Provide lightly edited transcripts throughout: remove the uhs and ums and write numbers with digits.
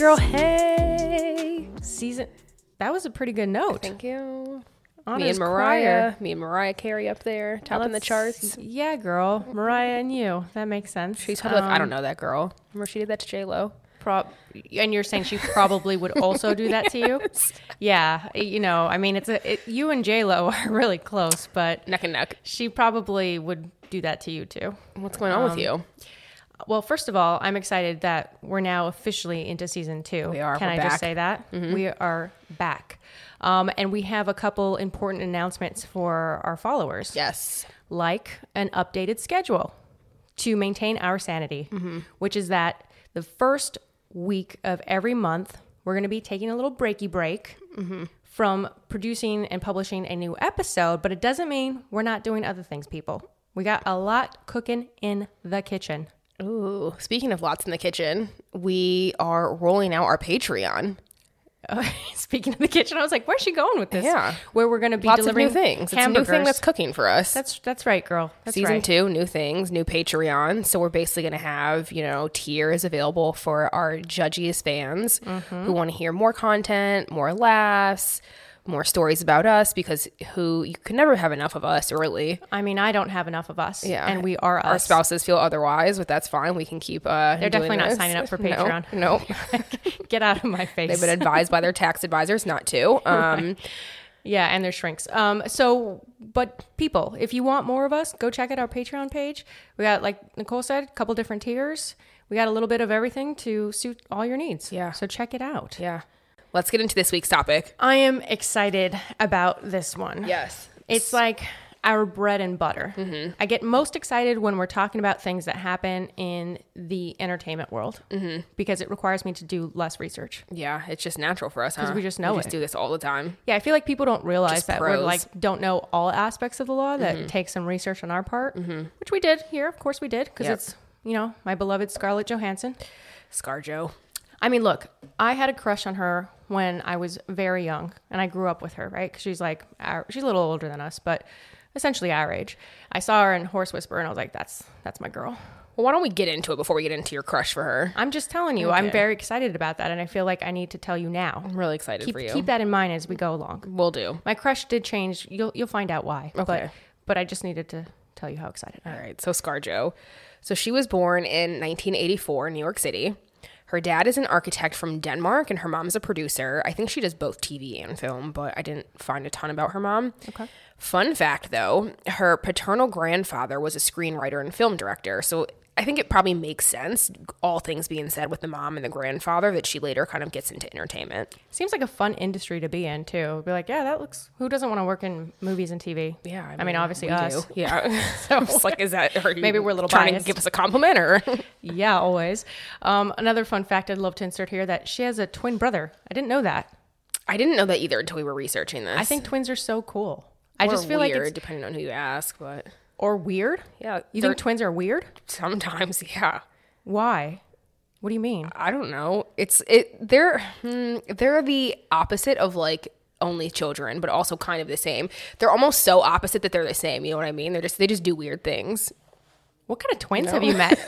girl. Hey. That was a pretty good note. Thank you. Honors Me and Mariah Carey up there, topping the charts. Yeah, girl. Mariah and you. That makes sense. She's totally I don't know that girl. Remember she did that to J-Lo? And you're saying she probably would also do that to you? Yeah. You know, I mean, you and J-Lo are really close, but Neck and neck. she probably would do that to you too. What's going on with you? Well, first of all, I'm excited that we're now officially into season 2. We are. Can We're I back. just say that? Mm-hmm. We are back. And we have a couple important announcements for our followers. Yes. Like an updated schedule to maintain our sanity, which is that the first week of every month, we're going to be taking a little break from producing and publishing a new episode, but it doesn't mean we're not doing other things, people. We got a lot cooking in the kitchen. Ooh, speaking of lots in the kitchen, we are rolling out our Patreon. Speaking of the kitchen, I was like, where's she going with this? Yeah. Where we're going to be Lots delivering of new things. hamburgers. It's a new thing that's cooking for us. That's right, girl. That's Season right. 2, new things, new Patreon. So we're basically going to have, tiers available for our judgiest fans who want to hear more content, more laughs, more stories about us, because you can never have enough of us, really. I mean, I don't have enough of us. Yeah. And we are us. Our spouses feel otherwise, but that's fine. We can keep They're definitely not signing up for Patreon. No. Get out of my face. They've been advised by their tax advisors not to. Yeah, and they're shrinks. But people, if you want more of us, go check out our Patreon page. We got, like Nicole said, a couple different tiers. We got a little bit of everything to suit all your needs. Yeah. So check it out. Yeah. Let's get into this week's topic. I am excited about this one. Yes. It's like our bread and butter. Mm-hmm. I get most excited when we're talking about things that happen in the entertainment world because it requires me to do less research. Yeah, it's just natural for us, huh? We just know We just it. do this all the time. Yeah, I feel like people don't realize Just that pros. don't know all aspects of the law, that takes some research on our part, which we did here. Of course we did, because it's, my beloved Scarlett Johansson. ScarJo. I mean, look, I had a crush on her when I was very young, and I grew up with her, right? Because she's a little older than us, but essentially our age. I saw her in Horse Whisperer, and I was like, that's my girl. Well, why don't we get into it before we get into your crush for her? I'm just telling you, Okay. I'm very excited about that, and I feel like I need to tell you now. I'm really excited for you. Keep that in mind as we go along. We'll do. My crush did change. You'll find out why. Okay. But I just needed to tell you how excited I am. All right. So ScarJo. So she was born in 1984 in New York City. Her dad is an architect from Denmark, and her mom's a producer. I think she does both TV and film, but I didn't find a ton about her mom. Okay. Fun fact, though, her paternal grandfather was a screenwriter and film director. So I think it probably makes sense, all things being said, with the mom and the grandfather, that she later kind of gets into entertainment. Seems like a fun industry to be in, too. Be like, yeah, who doesn't want to work in movies and TV? Yeah. I mean obviously we us. do. Yeah. So it's like, Maybe we're a little trying biased. to give us a compliment, or? Yeah, always. Another fun fact I'd love to insert here, that she has a twin brother. I didn't know that. I didn't know that either until we were researching this. I think twins are so cool. I just feel weird, like it's... depending on who you ask, but Or weird? yeah. You think twins are weird? Sometimes, yeah. Why? What do you mean? I don't know. They're the opposite of like only children, but also kind of the same. They're almost so opposite that they're the same. You know what I mean? They just do weird things. What kind of twins have you met?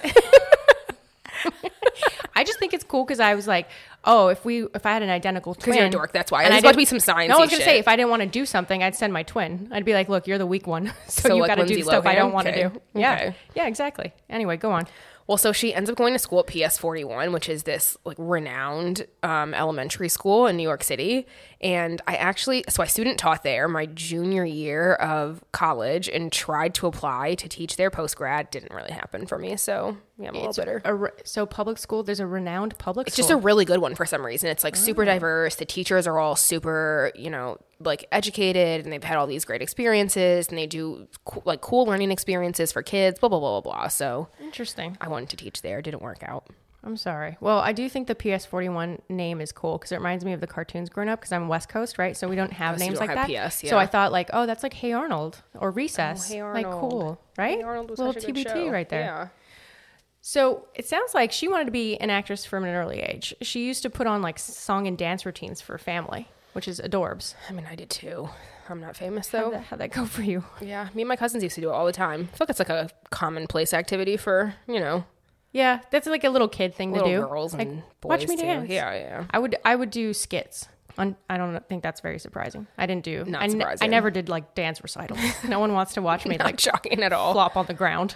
I just think it's cool because I was like, oh, if I had an identical twin. Because you're a dork, that's why. And There's about to be some science. No, I was going to say, if I didn't want to do something, I'd send my twin. I'd be like, look, you're the weak one. So you like got to do Lindsay the stuff I Lohan? don't want to Okay. do. Yeah. Okay. Yeah, exactly. Anyway, go on. Well, so she ends up going to school at PS 41, which is this like renowned elementary school in New York City. And I student taught there my junior year of college and tried to apply to teach there post-grad. Didn't really happen for me. So yeah, I'm a little bitter. So public school, there's a renowned public It's school. just a really good one for some reason. It's like super diverse. The teachers are all super, like educated, and they've had all these great experiences, and they do cool learning experiences for kids, blah, blah, blah, blah, blah. So Interesting. I wanted to teach there. Didn't work out. I'm sorry. Well, I do think the PS41 name is cool because it reminds me of the cartoons growing up, because I'm West Coast, right? So we don't have So you names don't like have that. PS, So I yeah. thought like, oh, that's like Hey Arnold or Recess. Hey Like Arnold. cool, right? Hey Arnold was Little such a good TBT show. right there. Yeah. So it sounds like she wanted to be an actress from an early age. She used to put on like song and dance routines for family, which is adorbs. I mean, I did too. I'm not famous though. How'd that go for you? Yeah, me and my cousins used to do it all the time. I feel like it's like a commonplace activity for, Yeah, that's like a little kid thing Little to do. girls like, and boys watch me too. dance. Yeah. I would do skits. I don't think that's very surprising. I didn't do. Not I surprising. never did like dance recitals. No one wants to watch me Not like shocking at all. flop on the ground.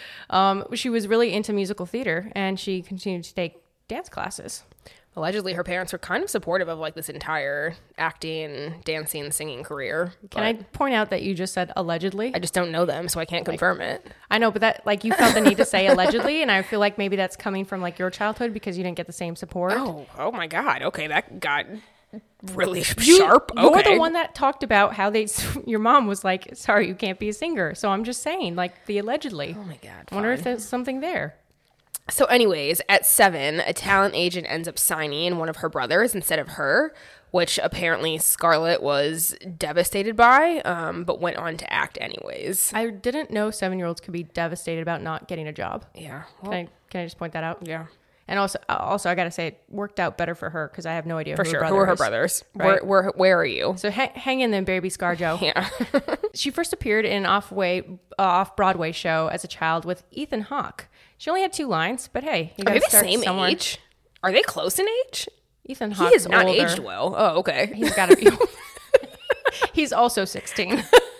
She was really into musical theater, and she continued to take dance classes. Allegedly, her parents were kind of supportive of like this entire acting, dancing, singing career. Can I point out that you just said allegedly? I just don't know them, so I can't confirm it. I know, but that like you felt the need to say allegedly, and I feel like maybe that's coming from like your childhood because you didn't get the same support. Oh my God. Okay, that got really sharp. You're Okay. the one that talked about how your mom was like, sorry, you can't be a singer. So I'm just saying, like the allegedly. Oh my God. I wonder if fine. there's something there. So anyways, at 7, a talent agent ends up signing one of her brothers instead of her, which apparently Scarlett was devastated by, but went on to act anyways. I didn't know 7-year-olds could be devastated about not getting a job. Yeah. Well, Can I just point that out? yeah. And also I gotta say, it worked out better for her because I have no idea For who sure. her Who are her brother is. brothers? Right. Where are you? So hang in there, baby ScarJo. Yeah. She first appeared in an off-Broadway show as a child with Ethan Hawke. She only had 2 lines, but hey, you Are gotta they the start same somewhere. age? Are they close in age? Ethan He Hawke's has not older. aged well. Oh, okay. He's got to be. He's also 16.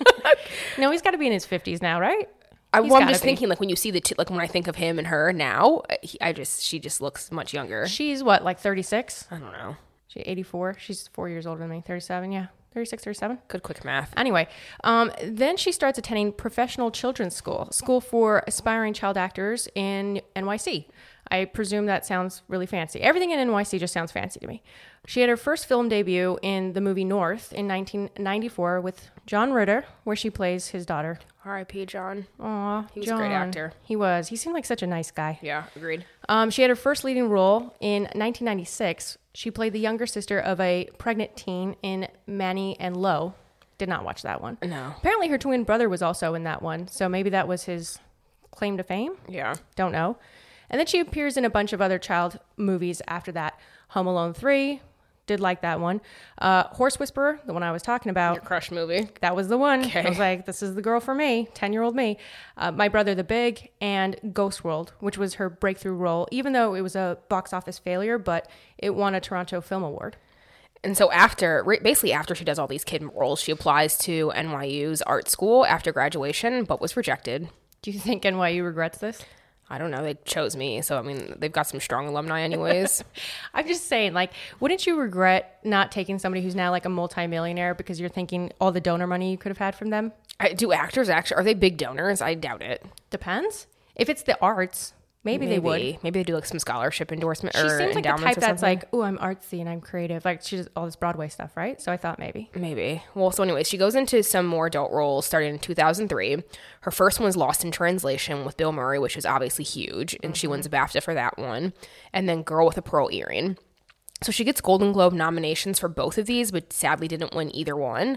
No, he's got to be in his 50s now, right? I'm He's gotta just be. thinking, like when you see the two, like when I think of him and her now, she just looks much younger. She's what, like 36? I don't know. She's 84. She's 4 years older than me. 37, yeah. 36, 37. Good quick math. Anyway, then she starts attending professional children's school for aspiring child actors in NYC. I presume that sounds really fancy. Everything in NYC just sounds fancy to me. She had her first film debut in the movie North in 1994 with John Ritter, where she plays his daughter. R.I.P. John. Aw, He was a great actor. He was. He seemed like such a nice guy. Yeah, agreed. She had her first leading role in 1996. She played the younger sister of a pregnant teen in Manny and Lo. Did not watch that one. No. Apparently her twin brother was also in that one, so maybe that was his claim to fame. Yeah. Don't know. And then she appears in a bunch of other child movies after that. Home Alone 3, did like that one. Horse Whisperer, the one I was talking about. Your crush movie. That was the one. Okay. I was like, this is the girl for me, 10-year-old me. My Brother the Big, and Ghost World, which was her breakthrough role, even though it was a box office failure, but it won a Toronto Film Award. And so basically after she does all these kid roles, she applies to NYU's art school after graduation, but was rejected. Do you think NYU regrets this? I don't know. They chose me. So, I mean, they've got some strong alumni anyways. I'm just saying, like, wouldn't you regret not taking somebody who's now like a multimillionaire because you're thinking all the donor money you could have had from them? Do actors actually, are they big donors? I doubt it. Depends. If it's the arts, maybe they would. Maybe they do like some scholarship endorsement She or seems like the endowments type or that's something. like, oh, I'm artsy and I'm creative. Like, she does all this Broadway stuff, right? So I thought maybe. Maybe. Well, so anyways, she goes into some more adult roles starting in 2003. Her first one was Lost in Translation with Bill Murray, which is obviously huge, and she wins a BAFTA for that one. And then Girl with a Pearl Earring. So she gets Golden Globe nominations for both of these, but sadly didn't win either one.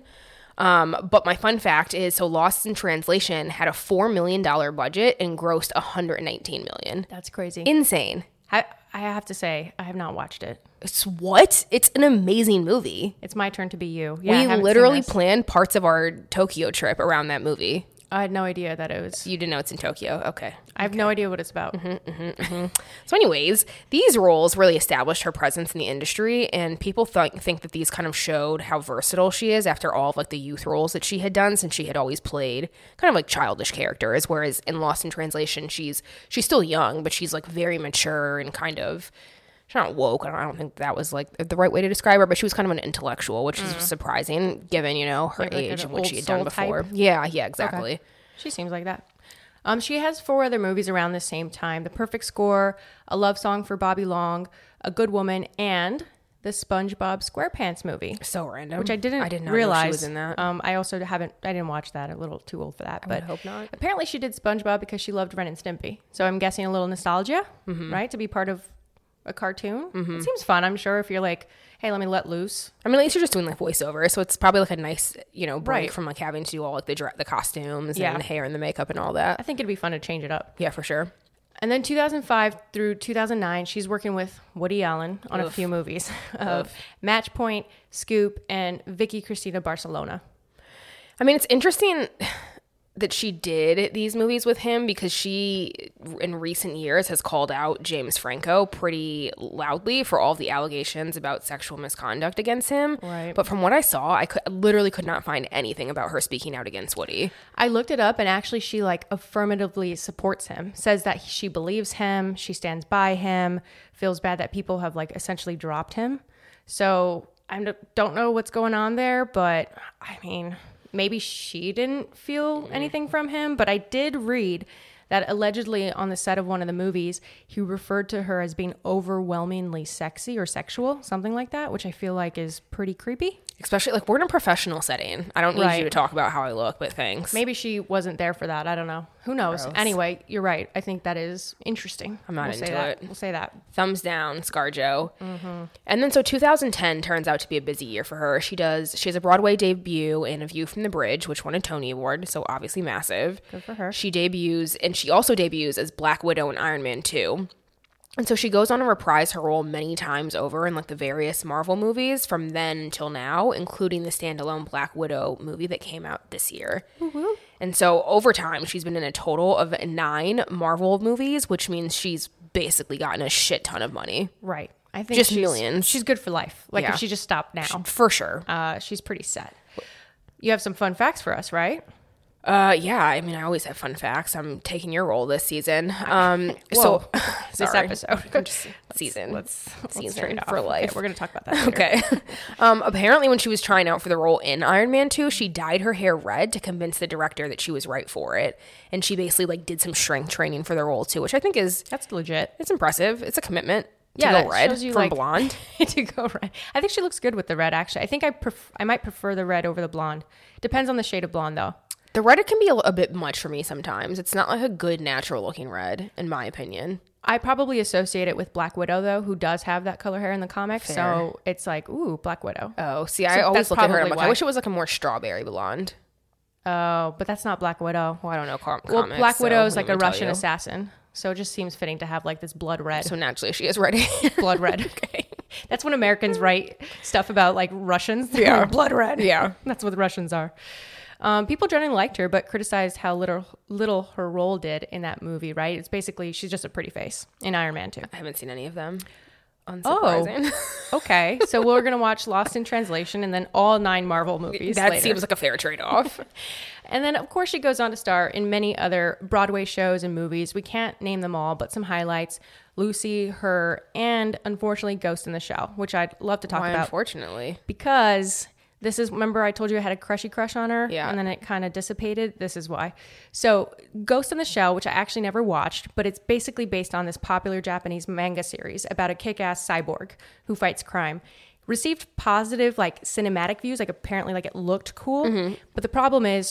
But my fun fact is, so Lost in Translation had a $4 million budget and grossed $119 million. That's crazy. Insane. I have to say, I have not watched it. It's what? It's an amazing movie. It's my turn to be you. Yeah, I We haven't seen literally this. planned parts of our Tokyo trip around that movie. I had no idea that it was. You didn't know it's in Tokyo. Okay. I have no idea what it's about. So anyways, these roles really established her presence in the industry, and people think that these kind of showed how versatile she is after all of like the youth roles that she had done, since she had always played kind of like childish characters, whereas in Lost in Translation, she's still young, but she's like very mature and kind of, she's not woke. I don't think that was like the right way to describe her, but she was kind of an intellectual, which is surprising given, you know, her Like an age and what old she had done soul type? before. Yeah, exactly. Okay. She seems like that. She has 4 other movies around the same time: The Perfect Score, A Love Song for Bobby Long, A Good Woman, and the SpongeBob SquarePants movie, So random. which I did not realize realize she was in that. I also I didn't watch that. A little too old for that. But hope not. Apparently, she did SpongeBob because she loved Ren and Stimpy. So I'm guessing a little nostalgia, right, to be part of a cartoon. It seems fun. I'm sure if you're like, hey, let me let loose. I mean, at least you're just doing like voiceover, so it's probably like a nice, you know, break Right. from like having to do all like the costumes Yeah. and the hair and the makeup and all I that. think it'd be fun to change it up. Yeah, for sure. And then 2005 through 2009, she's working with Woody Allen on a few movies of Match Point, Scoop, and Vicky Cristina Barcelona. I mean, it's interesting that she did these movies with him because she, in recent years, has called out James Franco pretty loudly for all of the allegations about sexual misconduct against him. Right. But from what I saw, I literally could not find anything about her speaking out against Woody. I looked it up, and actually she like affirmatively supports him, says that she believes him, she stands by him, feels bad that people have like essentially dropped him. So I don't know what's going on there, but I mean, maybe she didn't feel anything from him, but I did read that allegedly on the set of one of the movies, he referred to her as being overwhelmingly sexy or sexual, something like that, which I feel like is pretty creepy. Especially, like, we're in a professional setting. I don't need you to talk about how I look, but thanks. Maybe she wasn't there for that. I don't know. Who knows? Gross. Anyway, you're right. I think that is interesting. I'm not into it. We'll say that. Thumbs down, ScarJo. And then so 2010 turns out to be a busy year for her. She has a Broadway debut in A View from the Bridge, which won a Tony Award, so obviously massive. Good for her. She also debuts as Black Widow in Iron Man 2. And so she goes on to reprise her role many times over in like the various Marvel movies from then until now, including the standalone Black Widow movie that came out this year. Mm-hmm. And so over time, she's been in a total of 9 Marvel movies, which means she's basically gotten a shit ton of money. Right. I think Just millions. She's good for life. Like Yeah. if she just stopped now, For sure. she's pretty set. You have some fun facts for us, right? Yeah, I mean, I always have fun facts. I'm taking your role this season. So This sorry. episode. season. Let's season trade off. for life. Okay, we're going to talk about that later. Okay. Apparently, when she was trying out for the role in Iron Man 2, she dyed her hair red to convince the director that she was right for it. And she basically like did some strength training for the role too, which I think is That's legit. it's impressive. It's a commitment to Yeah, go that red shows you, from like- blonde. To go red. I think she looks good with the red, actually. I think I might prefer the red over the blonde. Depends on the shade of blonde, though. The red it can be a bit much for me sometimes. It's not like a good natural looking red, in my opinion. I probably associate it with Black Widow, though, who does have that color hair in the comics. Fair. So it's like, ooh, Black Widow. Oh, see, I So always that's look at her and I'm probably like, I why. wish it was like a more strawberry blonde. Oh, but that's not Black Widow. Well, I don't know comics. Well, Black Widow is so like what a do I tell Russian you? assassin. So it just seems fitting to have like this blood red. So naturally, she is ready. Blood red. Okay. That's when Americans write stuff about like Russians. Yeah. Blood red. Yeah. That's what the Russians are. People generally liked her, but criticized how little her role did in that movie, right? It's basically, she's just a pretty face in Iron Man 2. I haven't seen any of them. Oh. Unsurprising. Okay, so we're going to watch Lost in Translation and then all 9 Marvel movies That later. seems like a fair trade-off. And then, of course, she goes on to star in many other Broadway shows and movies. We can't name them all, but some highlights. Lucy, Her, and unfortunately Ghost in the Shell, which I'd love to talk Why, about. unfortunately. Because this is, remember I told you I had a crushy crush on her? Yeah. And then it kind of dissipated. This is why. So Ghost in the Shell, which I actually never watched, but it's basically based on this popular Japanese manga series about a kick-ass cyborg who fights crime. Received positive like cinematic views, like apparently like it looked cool. But the problem is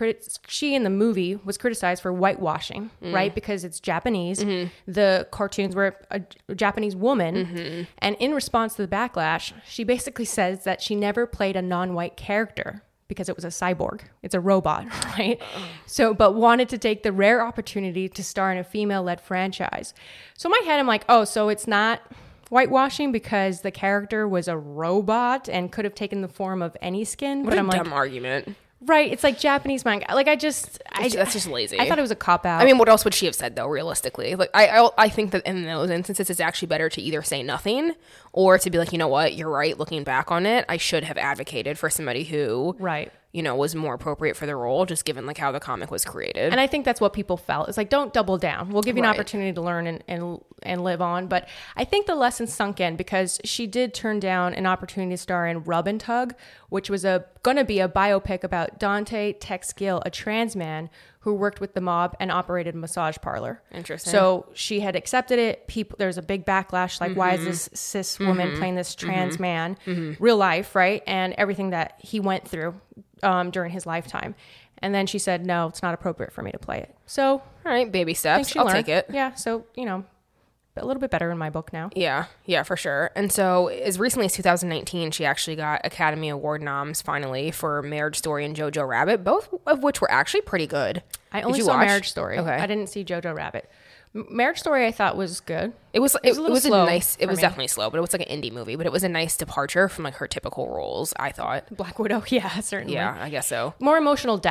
she in the movie was criticized for whitewashing, right? Because it's Japanese. The cartoons were a Japanese woman. And in response to the backlash, she basically says that she never played a non-white character because it was a cyborg. It's a robot, right? So, but wanted to take the rare opportunity to star in a female-led franchise. So in my head, I'm like, oh, so it's not whitewashing because the character was a robot and could have taken the form of any skin. What But a I'm dumb like, argument. right, it's like Japanese manga. Like That's just lazy. I thought it was a cop-out. I mean, what else would she have said, though, realistically? Like, I think that in those instances, it's actually better to either say nothing or to be like, you know what, you're right, looking back on it, I should have advocated for somebody who, right. you know, was more appropriate for the role, just given, like, how the comic was created. And I think that's what people felt. It's like, don't double down. We'll give you an Right. opportunity to learn and live on. But I think the lesson sunk in because she did turn down an opportunity to star in Rub and Tug, which was going to be a biopic about Dante Tex Gill, a trans man who worked with the mob and operated a massage parlor. Interesting. So she had accepted it. There's a big backlash. Like, why is this cis woman playing this trans man? Real life, right? And everything that he went through during his lifetime. And then she said, no, it's not appropriate for me to play it. So All right, baby I think steps. she I'll learned. take it. Yeah. So, you know, a little bit better in my book now. Yeah, for sure. And so, as recently as 2019, she actually got Academy Award noms finally for Marriage Story and Jojo Rabbit, both of which were actually pretty good. I Did only you saw watch? Marriage Story. Okay. I didn't see Jojo Rabbit. Marriage Story I thought was good. It was a little slow nice. It for was me. definitely slow, but it was like an indie movie. But it was a nice departure from like her typical roles. I thought. Black Widow. Yeah, certainly. Yeah, I guess so. More emotional depth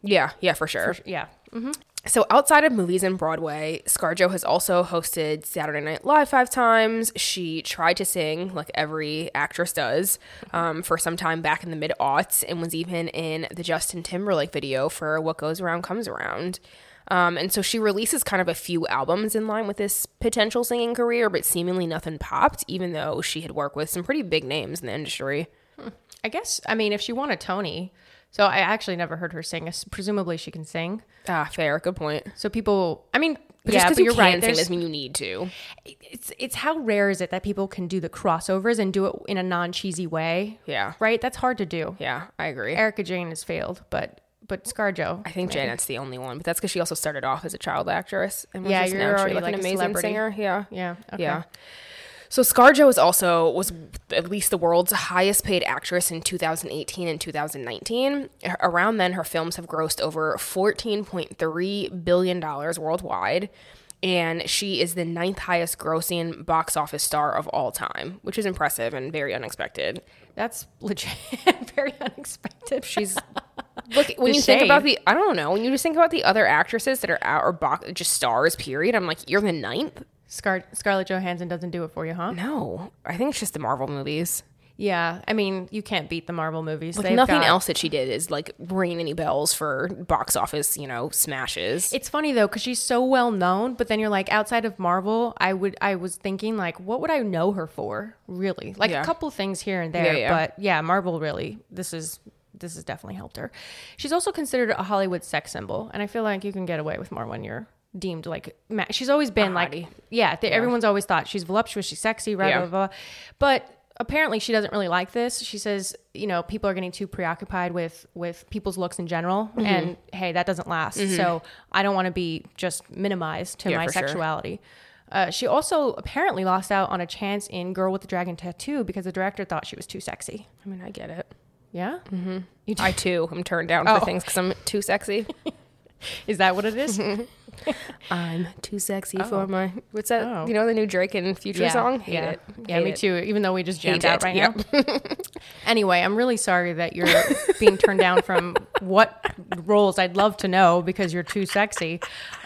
Yeah, for sure. Yeah. So outside of movies and Broadway, ScarJo has also hosted Saturday Night Live 5 times. She tried to sing, like every actress does, for some time back in the mid-aughts, and was even in the Justin Timberlake video for What Goes Around Comes Around. And so she releases kind of a few albums in line with this potential singing career, but seemingly nothing popped, even though she had worked with some pretty big names in the industry. I guess, I mean, if she won a Tony, so I actually never heard her sing. Presumably she can sing. Ah, fair. Good point. So people, I mean, But yeah, just but because you you're can right. sing doesn't mean you need to. It's how rare is it that people can do the crossovers and do it in a non-cheesy way? Yeah. Right? That's hard to do. Yeah, I agree. Erica Jane has failed, but ScarJo. I think Janet's the only one, but that's because she also started off as a child actress and was Yeah, just you're naturally already like an like a amazing celebrity. singer. Yeah. Yeah. Okay. Yeah. So ScarJo was at least the world's highest paid actress in 2018 and 2019. Around then, her films have grossed over $14.3 billion worldwide. And she is the 9th highest grossing box office star of all time, which is impressive and very unexpected. That's legit. Very unexpected. She's look when you think about I don't know, when you just think about the other actresses that are out or just stars, period. I'm like, you're the 9th? Scarlett Johansson doesn't do it for you, huh? No, I think it's just the Marvel movies. Yeah, I mean, you can't beat the Marvel movies. Like nothing else that she did is like ringing any bells for box office, smashes. It's funny though, because she's so well known, but then you're like, outside of Marvel, I was thinking like, what would I know her for? Really, like a couple things here and there, but yeah, Marvel really. This has definitely helped her. She's also considered a Hollywood sex symbol, and I feel like you can get away with more when you're deemed like she's always been like everyone's always thought she's voluptuous, she's sexy, blah blah blah, but apparently she doesn't really like this. She says people are getting too preoccupied with people's looks in general, and hey, that doesn't last. So I don't want to be just minimized to my sexuality. She also apparently lost out on a chance in Girl with the Dragon Tattoo because the director thought she was too sexy. I mean, I get it. Yeah. I too am turned down for things because I'm too sexy. Is that what it is? I'm too sexy for my what's that? The new Drake and Future song? Hate it. Yeah, me too. Even though we just jammed out right now. Anyway, I'm really sorry that you're being turned down from what roles. I'd love to know because you're too sexy.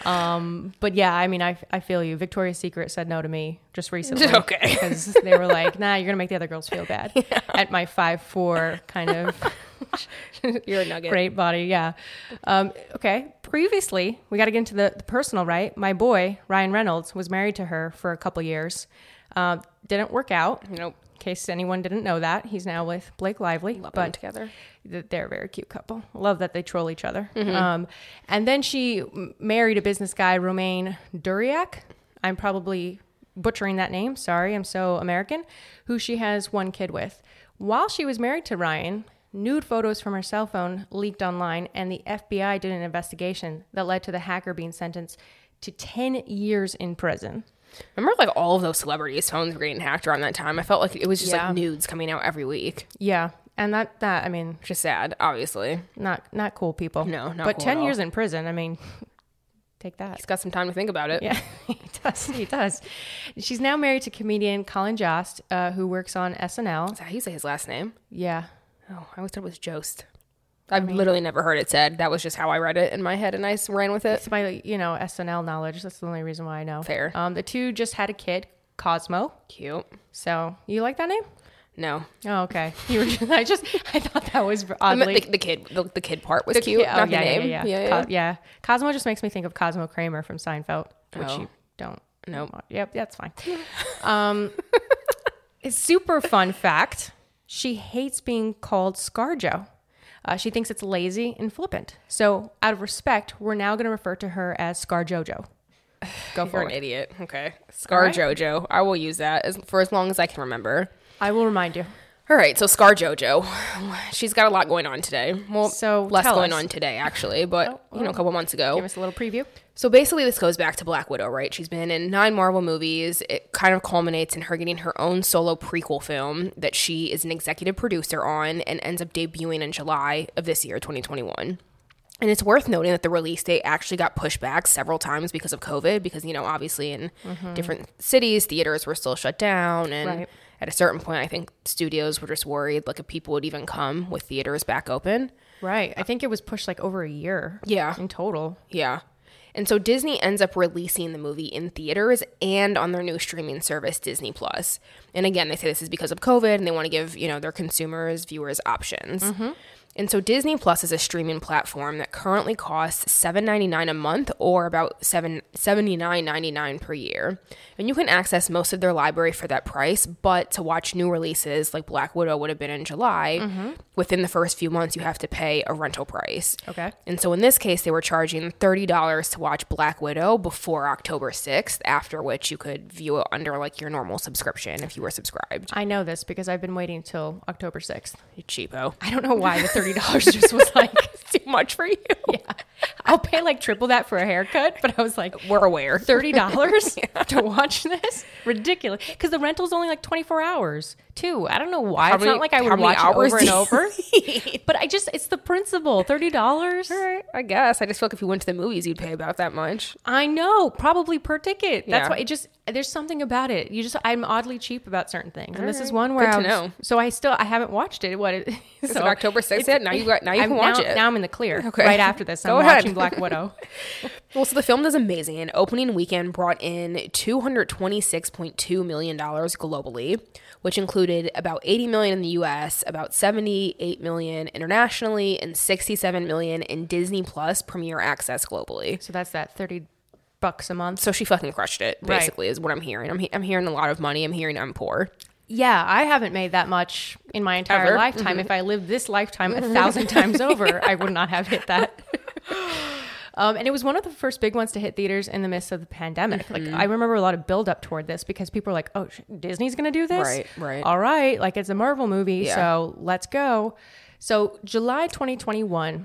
But yeah, I mean, I feel you. Victoria's Secret said no to me just recently. Okay. Because they were like, nah, you're gonna make the other girls feel bad at my 5'4" kind of. You're a nugget. Great body, yeah. Okay. Previously, we got to get into the personal, right? My boy, Ryan Reynolds, was married to her for a couple years. Didn't work out. Nope. In case anyone didn't know that. He's now with Blake Lively. Love them together. They're a very cute couple. Love that they troll each other. And then she married a business guy, Romain Duriac. I'm probably butchering that name. Sorry, I'm so American. Who she has one kid with. While she was married to Ryan, nude photos from her cell phone leaked online, and the FBI did an investigation that led to the hacker being sentenced to 10 years in prison. Remember, like, all of those celebrities' phones were getting hacked around that time? I felt like it was just, like, nudes coming out every week. Yeah. And that I mean... Just sad, obviously. Not cool, people. No, not But cool 10 years in prison, I mean... Take that. He's got some time to think about it. Yeah, he does. She's now married to comedian Colin Jost, who works on SNL. Is that how you say his last name? Yeah. Oh, I always thought it was Jost. I've literally never heard it said. That was just how I read it in my head, and I ran with it. It's my, SNL knowledge. That's the only reason why I know. Fair. The two just had a kid, Cosmo. Cute. So, you like that name? No. Oh, okay. You were I thought that was oddly. The kid part was cute. Not the name. Yeah. Cosmo just makes me think of Cosmo Kramer from Seinfeld, which you don't. Nope. Yep, that's fine. It's super fun fact. She hates being called ScarJo. She thinks it's lazy and flippant. So, out of respect, we're now going to refer to her as ScarJojo. Go for You're an idiot. Okay. ScarJojo. I will use that for as long as I can remember. I will remind you. All right, so ScarJojo. She's got a lot going on today. Well, so less going on today, actually, but, a couple months ago. Give us a little preview. So basically, this goes back to Black Widow, right? She's been in 9 Marvel movies. It kind of culminates in her getting her own solo prequel film that she is an executive producer on and ends up debuting in July of this year, 2021. And it's worth noting that the release date actually got pushed back several times because of COVID, because, obviously in different cities, theaters were still shut down. And at a certain point, I think studios were just worried, like, if people would even come with theaters back open. Right. I think it was pushed like over a year. Yeah. In total. Yeah. And so Disney ends up releasing the movie in theaters and on their new streaming service, Disney Plus. And again, they say this is because of COVID and they want to give, their consumers, viewers options. And so Disney Plus is a streaming platform that currently costs $7.99 a month or about $79.99 per year. And you can access most of their library for that price, but to watch new releases like Black Widow would have been in July, within the first few months you have to pay a rental price. Okay. And so in this case, they were charging $30 to watch Black Widow before October 6th, after which you could view it under like your normal subscription if you were subscribed. I know this because I've been waiting till October 6th. You cheapo. I don't know why the $30 just was like Too much for you. Yeah. I'll pay like triple that for a haircut, but I was like, we're aware. $30 to watch this? Ridiculous. Because the rental's only like 24 hours too. I don't know why. It's not like I would watch it over and over. But it's the principle. $30. All right, I guess. I just feel like if you went to the movies, you'd pay about that much. I know, probably per ticket. That's Yeah. why there's something about it. I'm oddly cheap about certain things. And this is right. one where Good to know. So I haven't watched it. Is it October 6th yet? Now you can watch it. Now I'm in the clear. Okay. Right after this, I'm Go ahead. watching Black Widow. Well, so the film does amazing. Opening weekend brought in $226.2 million globally, which included about $80 million in the US, about $78 million internationally, and $67 million in Disney Plus Premier Access globally. So that's that $30 a month. So she fucking crushed it, Right. basically, is what I'm hearing. I'm hearing a lot of money. I'm hearing I'm poor. Yeah, I haven't made that much in my entire Ever? lifetime. If I lived this lifetime 1,000 times over, I would not have hit that. And it was one of the first big ones to hit theaters in the midst of the pandemic. Like, I remember a lot of build up toward this because people were like, oh, Disney's going to do this? Right. All right. Like, it's a Marvel movie, Yeah. so let's go. So July 2021,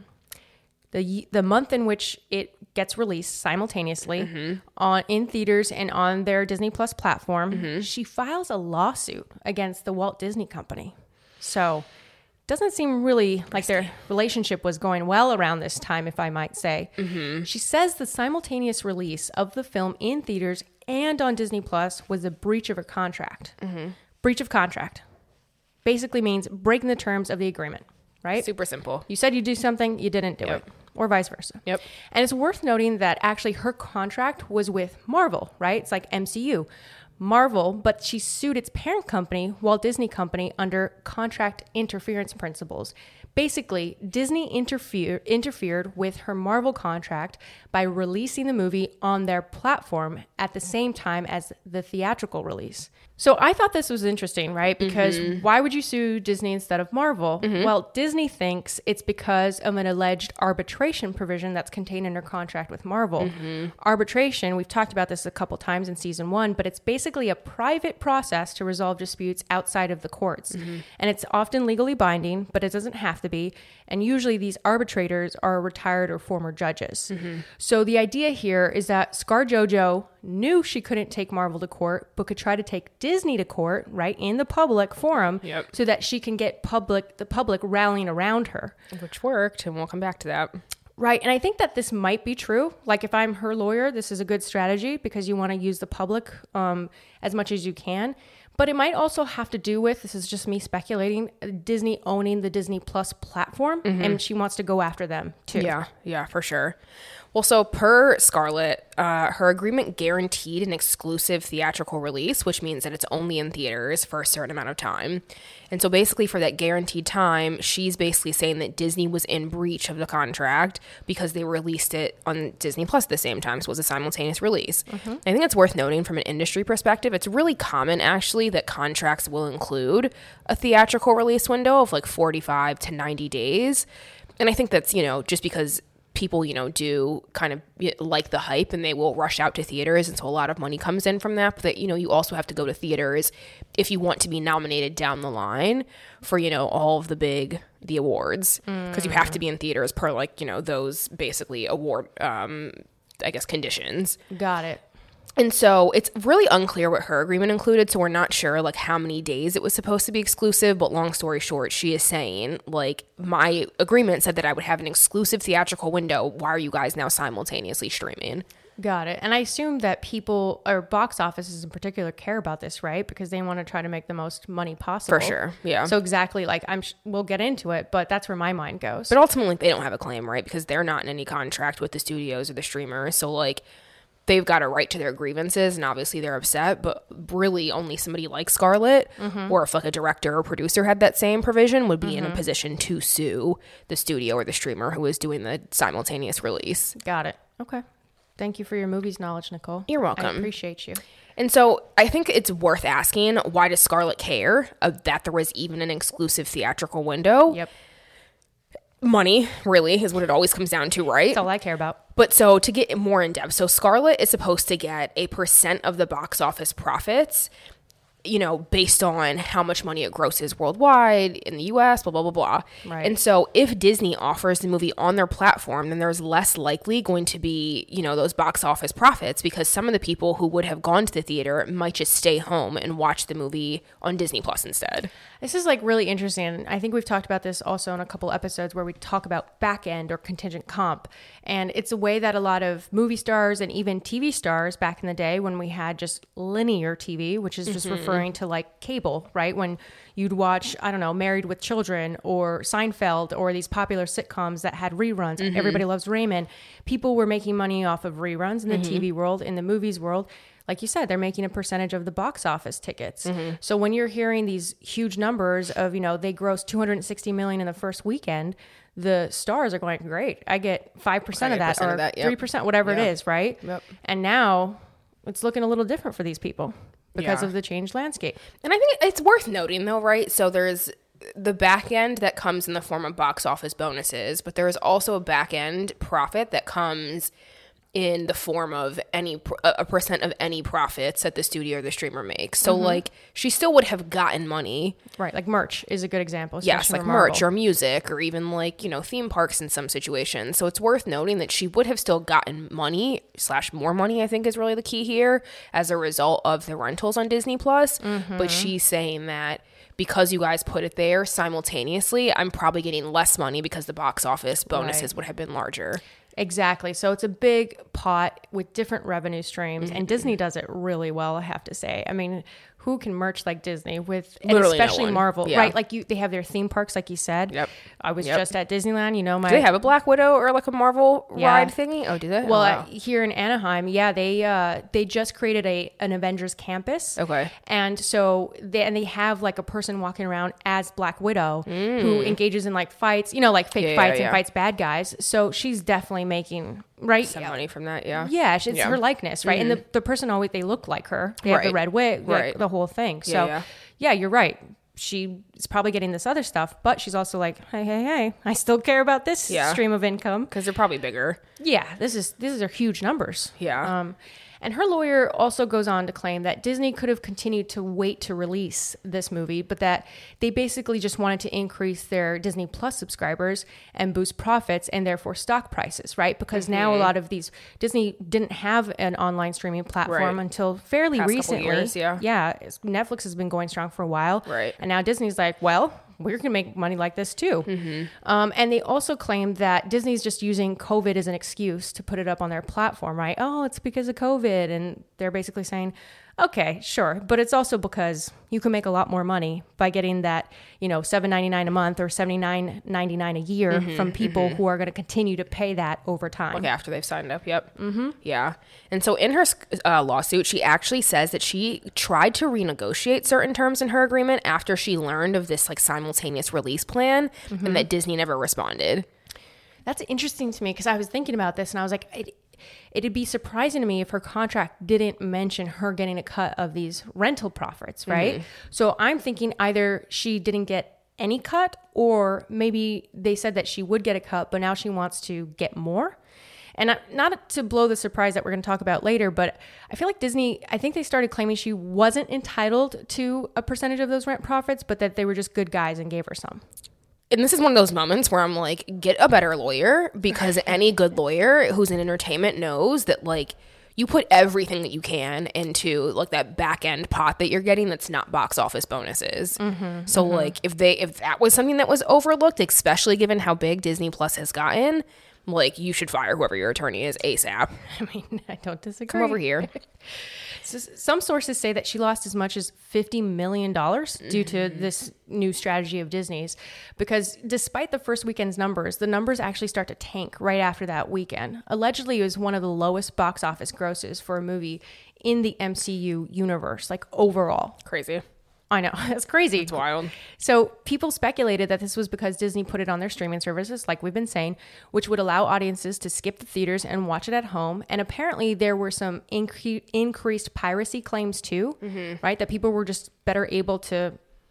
the month in which it gets released simultaneously in theaters and on their Disney Plus platform, she files a lawsuit against the Walt Disney Company. So doesn't seem really like their relationship was going well around this time, if I might say. She says the simultaneous release of the film in theaters and on Disney Plus was a breach of her contract. Breach of contract basically means breaking the terms of the agreement, right? Super simple. You said you'd do something, you didn't do it, or vice versa. Yep. And it's worth noting that actually her contract was with Marvel, right? It's like MCU. Marvel, but she sued its parent company, Walt Disney Company, under contract interference principles. Basically, Disney interfered with her Marvel contract by releasing the movie on their platform at the same time as the theatrical release. So I thought this was interesting, right? Because why would you sue Disney instead of Marvel? Well, Disney thinks it's because of an alleged arbitration provision that's contained in her contract with Marvel. Arbitration, we've talked about this a couple times in season 1, but it's basically a private process to resolve disputes outside of the courts. And it's often legally binding, but it doesn't have to be. And usually these arbitrators are retired or former judges. So the idea here is that ScarJoJo knew she couldn't take Marvel to court, but could try to take Disney to court, right, in the public forum, so that she can get the public rallying around her. Which worked, and we'll come back to that. Right. And I think that this might be true. Like, if I'm her lawyer, this is a good strategy because you want to use the public as much as you can. But it might also have to do with, this is just me speculating, Disney owning the Disney Plus platform, and she wants to go after them too. Yeah, for sure. Well, so per Scarlett, her agreement guaranteed an exclusive theatrical release, which means that it's only in theaters for a certain amount of time. And so basically for that guaranteed time, she's basically saying that Disney was in breach of the contract because they released it on Disney Plus at the same time. So it was a simultaneous release. I think it's worth noting from an industry perspective, it's really common actually that contracts will include a theatrical release window of like 45 to 90 days. And I think that's, just because people, do kind of like the hype and they will rush out to theaters. And so a lot of money comes in from that. But that, you also have to go to theaters if you want to be nominated down the line for, all of the awards. Because you have to be in theaters per those basically award, conditions. Got it. And so it's really unclear what her agreement included. So we're not sure how many days it was supposed to be exclusive. But long story short, she is saying my agreement said that I would have an exclusive theatrical window. Why are you guys now simultaneously streaming? Got it. And I assume that people or box offices in particular care about this, right? Because they want to try to make the most money possible. For sure. Yeah. So exactly, like we'll get into it, but that's where my mind goes. But ultimately, they don't have a claim, right? Because they're not in any contract with the studios or the streamers. So, like, they've got a right to their grievances, and obviously they're upset. But really, only somebody like Scarlett, or if like a director or producer had that same provision, would be in a position to sue the studio or the streamer who is doing the simultaneous release. Got it. Okay. Thank you for your movies knowledge, Nicole. You're welcome. I appreciate you. And so I think it's worth asking, why does Scarlett care that there was even an exclusive theatrical window? Yep. Money, really, is what it always comes down to, right? That's all I care about. But so to get more in depth, so Scarlett is supposed to get a % of the box office profits, you know, based on how much money it grosses worldwide in the US, blah, blah, blah, blah. Right. And so if Disney offers the movie on their platform, then there's less likely going to be, you know, those box office profits, because some of the people who would have gone to the theater might just stay home and watch the movie on Disney Plus instead. This is like really interesting. I think we've talked about this also in a couple episodes where we talk about back end or contingent comp. And it's a way that a lot of movie stars and even TV stars back in the day, when we had just linear TV, which is just referring to like cable, right? When you'd watch, I don't know, Married with Children or Seinfeld or these popular sitcoms that had reruns. Everybody Loves Raymond. People were making money off of reruns in the TV world, in the movies world. Like you said, they're making a percentage of the box office tickets. So when you're hearing these huge numbers of, you know, they gross $260 million in the first weekend, the stars are going, great, I get 5% of that, or 3%, whatever it is, right? Yep. And now it's looking a little different for these people because of the changed landscape. And I think it's worth noting, though, right? So there's the back end that comes in the form of box office bonuses, but there is also a back end profit that comes in the form of a percent of any profits that the studio or the streamer makes. So like she still would have gotten money. Right. Like merch is a good example. Yes, like merch or music or even like, you know, theme parks in some situations. So it's worth noting that she would have still gotten money / more money, I think is really the key here, as a result of the rentals on Disney Plus. But she's saying that because you guys put it there simultaneously, I'm probably getting less money because the box office bonuses would have been larger. Exactly. So it's a big pot with different revenue streams, and Disney does it really well, I have to say. I mean, who can merch like Disney with, and literally especially no one. Marvel, Yeah. right? Like they have their theme parks, like you said. Yep. I was just at Disneyland, you know, Do they have a Black Widow or like a Marvel ride thingy? Oh, do they? Well, Oh, wow. here in Anaheim, they just created an Avengers campus. Okay. And so they have like a person walking around as Black Widow who engages in like fights, you know, like fake fights and fights bad guys. So she's definitely making some money from that. Yeah. Yeah, it's her likeness, right? And the person always, they look like her. They have the red wig, like, the whole thing. So yeah, you're right. She is probably getting this other stuff, but she's also like, hey, I still care about this stream of income because they're probably bigger. Yeah, these are huge numbers. Yeah. And her lawyer also goes on to claim that Disney could have continued to wait to release this movie, but that they basically just wanted to increase their Disney Plus subscribers and boost profits and therefore stock prices, right? Because now a lot of these, Disney didn't have an online streaming platform until fairly recently. Years, yeah, Netflix has been going strong for a while. Right. And now Disney's like, well, we're going to make money like this too. And they also claimed that Disney's just using COVID as an excuse to put it up on their platform, right? Oh, it's because of COVID. And they're basically saying, okay, sure. But it's also because you can make a lot more money by getting that, you know, $7.99 a month or $79.99 a year from people who are going to continue to pay that over time. Okay, after they've signed up. Yep. Yeah. And so in her lawsuit, she actually says that she tried to renegotiate certain terms in her agreement after she learned of this like simultaneous release plan and that Disney never responded. That's interesting to me because I was thinking about this and I was like, it'd be surprising to me if her contract didn't mention her getting a cut of these rental profits, right? So I'm thinking either she didn't get any cut or maybe they said that she would get a cut, but now she wants to get more. And not to blow the surprise that we're going to talk about later, but I feel like Disney, I think they started claiming she wasn't entitled to a percentage of those rent profits, but that they were just good guys and gave her some. And this is one of those moments where I'm like, get a better lawyer, because any good lawyer who's in entertainment knows that like you put everything that you can into like that back end pot that you're getting that's not box office bonuses. So like if that was something that was overlooked, especially given how big Disney Plus has gotten, like, you should fire whoever your attorney is ASAP. I mean, I don't disagree. Come over here. Some sources say that she lost as much as $50 million due to this new strategy of Disney's, because despite the first weekend's numbers, the numbers actually start to tank right after that weekend. Allegedly, it was one of the lowest box office grosses for a movie in the MCU universe, like overall. Crazy. I know. That's crazy. It's wild. So people speculated that this was because Disney put it on their streaming services, like we've been saying, which would allow audiences to skip the theaters and watch it at home. And apparently there were some increased piracy claims too, right? That people were just better able to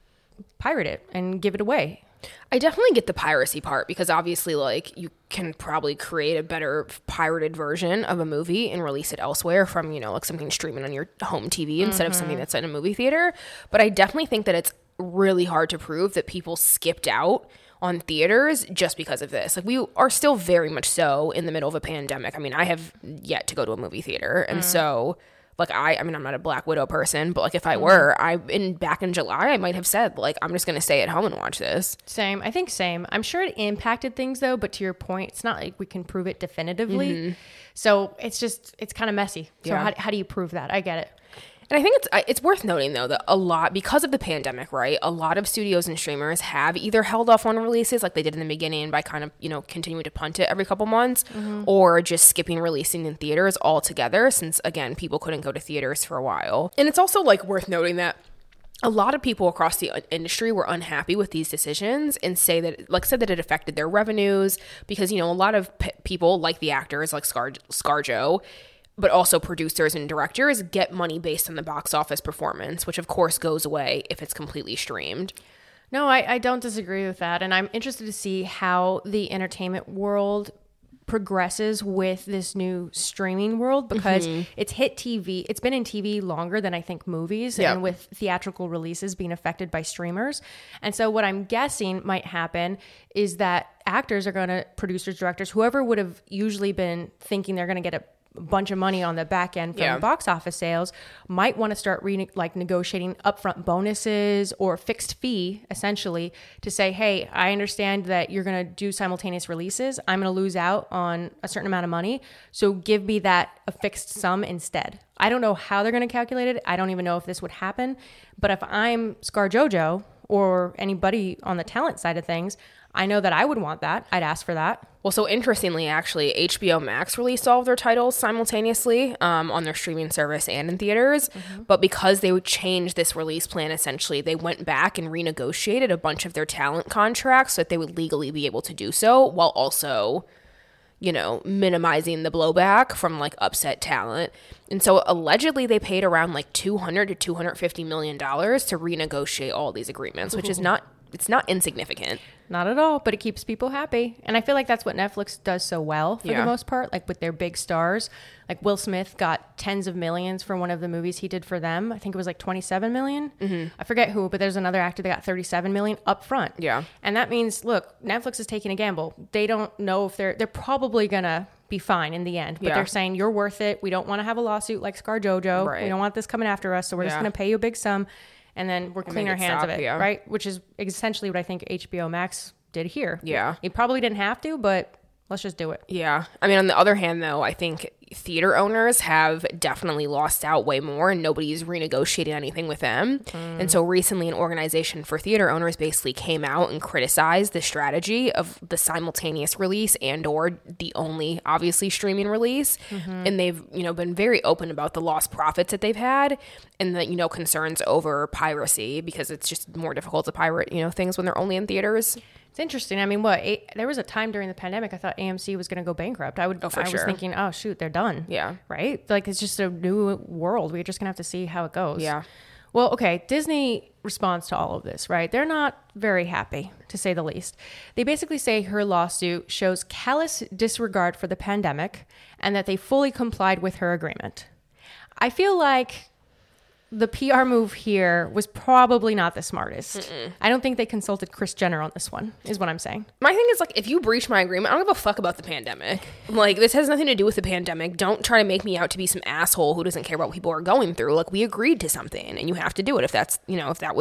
pirate it and give it away. I definitely get the piracy part, because obviously, like, you can probably create a better pirated version of a movie and release it elsewhere from, you know, like something streaming on your home TV instead of something that's in a movie theater. But I definitely think that it's really hard to prove that people skipped out on theaters just because of this. Like, we are still very much so in the middle of a pandemic. I mean, I have yet to go to a movie theater. And so, like, I mean, I'm not a Black Widow person, but like, if I were, back in July, I might have said, like, I'm just going to stay at home and watch this. Same. I think same. I'm sure it impacted things though, but to your point, it's not like we can prove it definitively. So it's kind of messy. So how do you prove that? I get it. And I think it's worth noting, though, that because of the pandemic, right, a lot of studios and streamers have either held off on releases like they did in the beginning by kind of, you know, continuing to punt it every couple months, or just skipping releasing in theaters altogether, since, again, people couldn't go to theaters for a while. And it's also, like, worth noting that a lot of people across the industry were unhappy with these decisions and said that it affected their revenues, because, you know, a lot of people, like the actors, like ScarJo, but also producers and directors, get money based on the box office performance, which of course goes away if it's completely streamed. No, I don't disagree with that. And I'm interested to see how the entertainment world progresses with this new streaming world, because it's hit TV. It's been in TV longer than I think movies, and with theatrical releases being affected by streamers. And so what I'm guessing might happen is that actors are going to, producers, directors, whoever would have usually been thinking they're going to get a bunch of money on the back end from box office sales, might want to start negotiating upfront bonuses or fixed fee, essentially, to say, hey, I understand that you're going to do simultaneous releases. I'm going to lose out on a certain amount of money, so give me a fixed sum instead. I don't know how they're going to calculate it. I don't even know if this would happen. But if I'm ScarJoJo or anybody on the talent side of things, I know that I would want that. I'd ask for that. Well, so interestingly, actually, HBO Max released all of their titles simultaneously on their streaming service and in theaters. But because they would change this release plan, essentially, they went back and renegotiated a bunch of their talent contracts so that they would legally be able to do so, while also, you know, minimizing the blowback from like upset talent. And so allegedly they paid around like $200 to $250 million to renegotiate all these agreements, which is not insignificant. Not at all, but it keeps people happy. And I feel like that's what Netflix does so well for the most part, like with their big stars. Like Will Smith got tens of millions for one of the movies he did for them. I think it was like 27 million. I forget who, but there's another actor that got 37 million up front. Yeah. And that means, look, Netflix is taking a gamble. They don't know if they're probably going to be fine in the end, but they're saying you're worth it. We don't want to have a lawsuit like ScarJoJo. Right. We don't want this coming after us. So we're just going to pay you a big sum. And then we're clean our hands of it, right? Which is essentially what I think HBO Max did here. Yeah. You probably didn't have to, but let's just do it. Yeah. I mean, on the other hand, though, I think theater owners have definitely lost out way more, and nobody's renegotiating anything with them. And so recently, an organization for theater owners basically came out and criticized the strategy of the simultaneous release and or the only, obviously, streaming release. And they've, you know, been very open about the lost profits that they've had, and the, you know, concerns over piracy, because it's just more difficult to pirate, you know, things when they're only in theaters. It's interesting. I mean, there was a time during the pandemic I thought AMC was going to go bankrupt. I was thinking, oh shoot, they're done. Yeah. Right? Like, it's just a new world. We're just going to have to see how it goes. Yeah. Well, okay. Disney responds to all of this, right? They're not very happy, to say the least. They basically say her lawsuit shows callous disregard for the pandemic and that they fully complied with her agreement. I feel like the PR move here was probably not the smartest. I don't think they consulted Kris Jenner on this one, is what I'm saying. My thing is, like, if you breach my agreement, I don't give a fuck about the pandemic. Like, this has nothing to do with the pandemic. Don't try to make me out to be some asshole who doesn't care about what people are going through. Like, we agreed to something, and you have to do it if that's, you know, if that was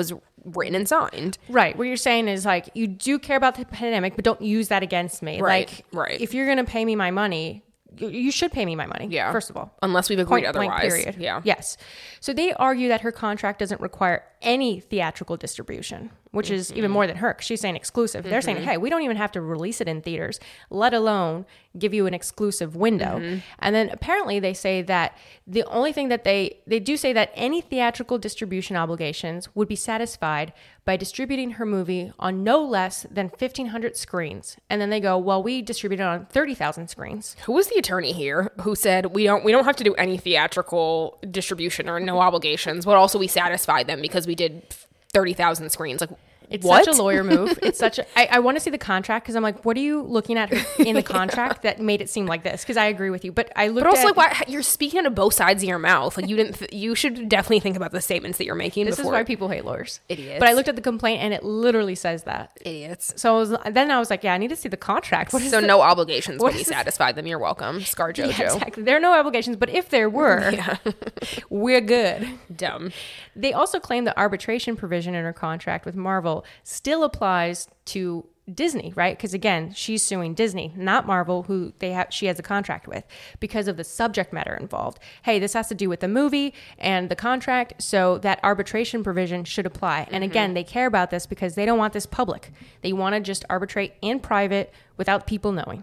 written and signed. Right. What you're saying is like, you do care about the pandemic, but don't use that against me. Right, Like, right. if you're going to pay me my money, you should pay me my money. Yeah. First of all. Unless we've agreed Point blank, otherwise. period. Yeah. Yes. So they argue that her contract doesn't require any theatrical distribution, which is even more than her. 'Cause she's saying exclusive. They're saying, hey, we don't even have to release it in theaters, let alone give you an exclusive window. And then apparently they say that the only thing that they do say that any theatrical distribution obligations would be satisfied by distributing her movie on no less than 1,500 screens. And then they go, well, we distribute it on 30,000 screens. Who was the attorney here who said we don't have to do any theatrical distribution or no obligations, but also we satisfied them because we did 30,000 screens? Like, It's what? such a lawyer move. It's such a. I want to see the contract because I'm like, what are you looking at in the contract that made it seem like this? Because I agree with you, but I looked. But also, at, like, why, you're speaking out of both sides of your mouth. Like, you didn't. You should definitely think about the statements that you're making. This before. is why people hate lawyers. Idiots. But I looked at the complaint and it literally says that. Idiots. So then I was like, yeah, I need to see the contract. What is So no obligations when is you this? satisfied them. You're welcome. Scar JoJo. Yeah, exactly. There are no obligations, but if there were, we're good. Dumb. They also claim the arbitration provision in her contract with Marvel still applies to Disney, right? Because again, she's suing Disney, not Marvel, who she has a contract with, because of the subject matter involved. Hey, this has to do with the movie and the contract, so that arbitration provision should apply. And again, they care about this because they don't want this public. They want to just arbitrate in private without people knowing.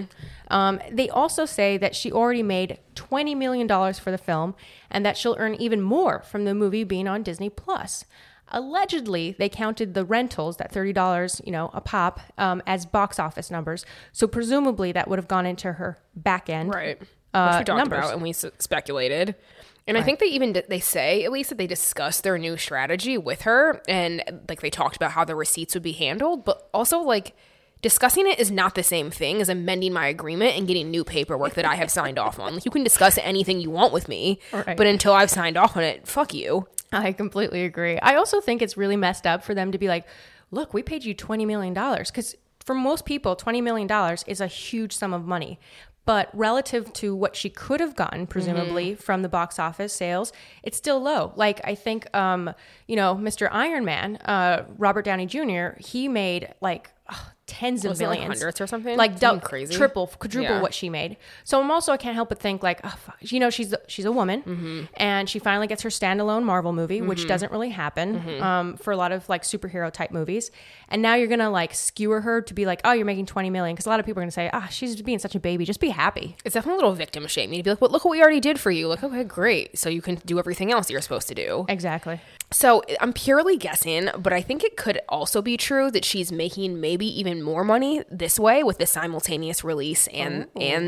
They also say that she already made $20 million for the film and that she'll earn even more from the movie being on Disney Plus. Allegedly, they counted the rentals, that $30, a pop, as box office numbers. So presumably that would have gone into her back end Right. Which we talked numbers. about and we speculated. And I think they even they say at least that they discussed their new strategy with her, and like they talked about how the receipts would be handled, but also like discussing it is not the same thing as amending my agreement and getting new paperwork that I have signed off on. Like, you can discuss anything you want with me, Right. but until I've signed off on it, fuck you. I completely agree. I also think it's really messed up for them to be like, look, we paid you $20 million. Because for most people, $20 million is a huge sum of money. But relative to what she could have gotten, presumably, from the box office sales, it's still low. Like, I think, Mr. Iron Man, Robert Downey Jr., he made like tens of Was it, like, millions. hundreds or something? Like Something crazy? triple, quadruple Yeah. what she made. So I can't help but think like, oh, fuck. She's a woman, and she finally gets her standalone Marvel movie, which doesn't really happen for a lot of like superhero type movies. And now you're gonna like skewer her to be like, oh, you're making $20 million, because a lot of people are gonna say, she's being such a baby. Just be happy. It's definitely a little victim shaming to be like, well, look what we already did for you. Like, okay, great. So you can do everything else that you're supposed to do. Exactly. So I'm purely guessing, but I think it could also be true that she's making maybe even more money this way with the simultaneous release and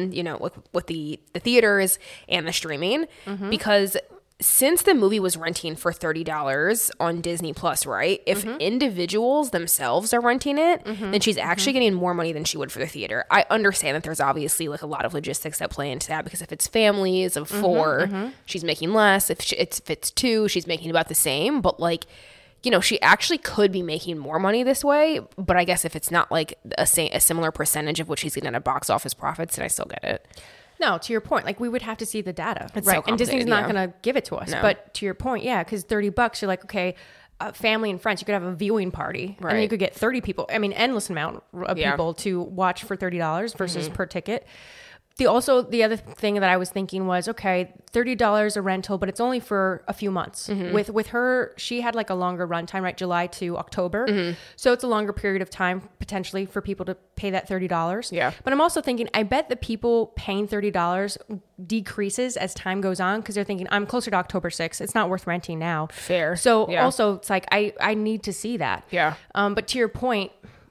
with the theaters and the streaming, because since the movie was renting for $30 on Disney Plus, right? If individuals themselves are renting it, then she's actually getting more money than she would for the theater. I understand that there's obviously like a lot of logistics that play into that, because if it's families of 4, she's making less. If it's 2, she's making about the same. But like, she actually could be making more money this way. But I guess if it's not like a similar percentage of what she's getting at box office profits, then I still get it. No, to your point, like we would have to see the data, It's right? so And Disney's complicated, not yeah. going to give it to us. No. But to your point, yeah, because $30, you're like, okay, family and friends, you could have a viewing party, and then you Right. could get 30 people. I mean, endless amount of Yeah. people to watch for $30 versus per ticket. The other thing that I was thinking was, okay, $30 a rental, but it's only for a few months. With her, she had like a longer run time, right? July to October. So it's a longer period of time potentially for people to pay that $30. Yeah. But I'm also thinking, I bet the people paying $30 decreases as time goes on, because they're thinking, I'm closer to October 6th. It's not worth renting now. Fair. So Yeah. also it's like, I need to see that. Yeah. But to your point,